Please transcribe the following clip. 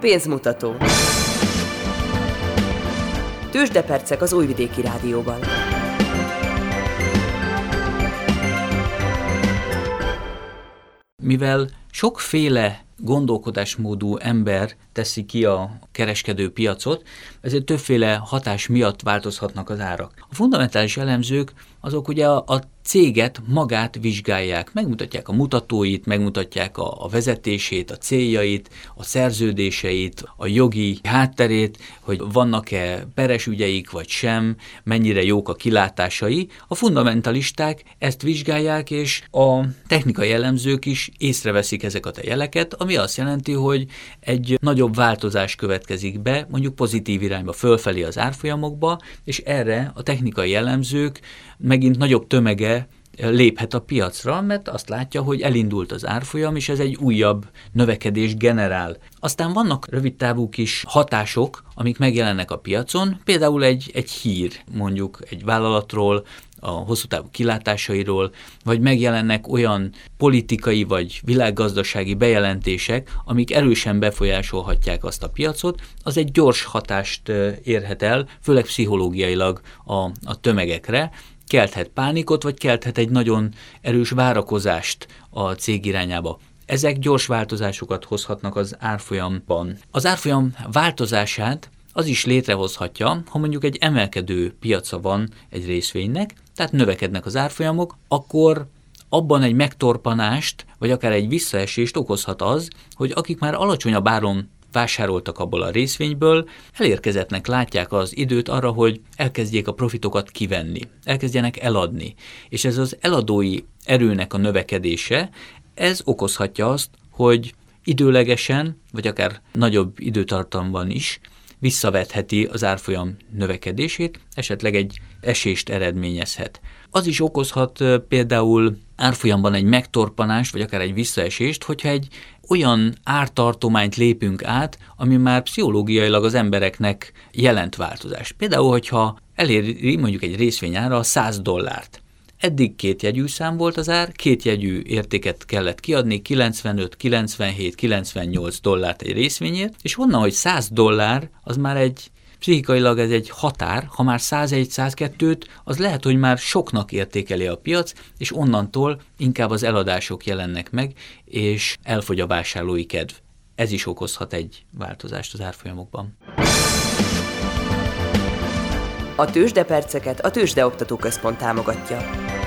Pénzmutató. Tőzsdepercek az Újvidéki Rádióban. Mivel sokféle gondolkodásmódú ember teszi ki a kereskedő piacot, ezért többféle hatás miatt változhatnak az árak. A fundamentális elemzők azok ugye a céget magát vizsgálják, megmutatják a mutatóit, megmutatják a vezetését, a céljait, a szerződéseit, a jogi hátterét, hogy vannak-e peres ügyeik vagy sem, mennyire jók a kilátásai. A fundamentalisták ezt vizsgálják, és a technikai elemzők is észreveszik ezeket a jeleket, ami azt jelenti, hogy egy nagyobb változás következik be, mondjuk pozitív irányba, fölfelé az árfolyamokba, és erre a technikai elemzők megint nagyobb tömege léphet a piacra, mert azt látja, hogy elindult az árfolyam, és ez egy újabb növekedést generál. Aztán vannak rövidtávú kis hatások, amik megjelennek a piacon, például egy hír, mondjuk egy vállalatról, a hosszú távú kilátásairól, vagy megjelennek olyan politikai vagy világgazdasági bejelentések, amik erősen befolyásolhatják azt a piacot, az egy gyors hatást érhet el, főleg pszichológiailag a tömegekre, kelthet pánikot, vagy kelthet egy nagyon erős várakozást a cég irányába. Ezek gyors változásokat hozhatnak az árfolyamban. Az árfolyam változását az is létrehozhatja, ha mondjuk egy emelkedő piaca van egy részvénynek, tehát növekednek az árfolyamok, akkor abban egy megtorpanást, vagy akár egy visszaesést okozhat az, hogy akik már alacsonyabb áron vásároltak abból a részvényből, elérkezettnek látják az időt arra, hogy elkezdjék a profitokat kivenni, elkezdjenek eladni. És ez az eladói erőnek a növekedése, ez okozhatja azt, hogy időlegesen, vagy akár nagyobb időtartamban is visszavetheti az árfolyam növekedését, esetleg egy esést eredményezhet. Az is okozhat például árfolyamban egy megtorpanást, vagy akár egy visszaesést, hogyha egy olyan ártartományt lépünk át, ami már pszichológiailag az embereknek jelent változást. Például, hogyha eléri mondjuk egy részvény ára a $100. Eddig kétjegyű szám volt az ár, kétjegyű értéket kellett kiadni, 95, 97, 98 dollárt egy részvényért, és onnan, hogy $100, az már pszichikailag ez egy határ, ha már 101, 102-t, az lehet, hogy már soknak értékeli a piac, és onnantól inkább az eladások jelennek meg, és elfogy a vásárlói kedv. Ez is okozhat egy változást az árfolyamokban. A tőzsdeperceket a Tőzsdeoktató Központ támogatja.